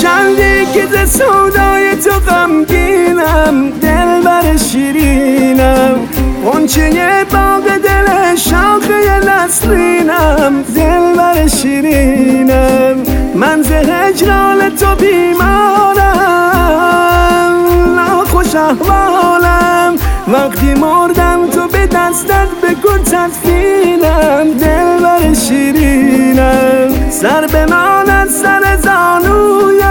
چندی که ز سودای تو غمگینم، دلبر شیرینم، غنچه باغ دل شاخه نسرینم، دلبر شیرینم. من ز هجران تو بیمارم، ناخوش احوالم، وقتی مردم تو به دستت بکن تدفینم، دلبر شیرینم. سر بماند سر زانویت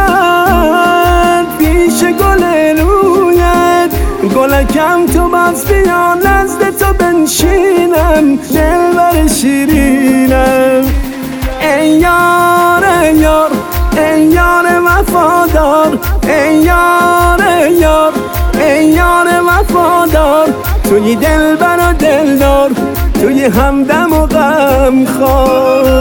پیش گل رویت، گلکم تو باز بیا نزد تو بنشینم، دلبر شیرینم. ای یار ای یار ای یار وفادار، ای یار ای یار ای یار وفادار، توی دلبر و دلدار، توی همدم و غمخوار.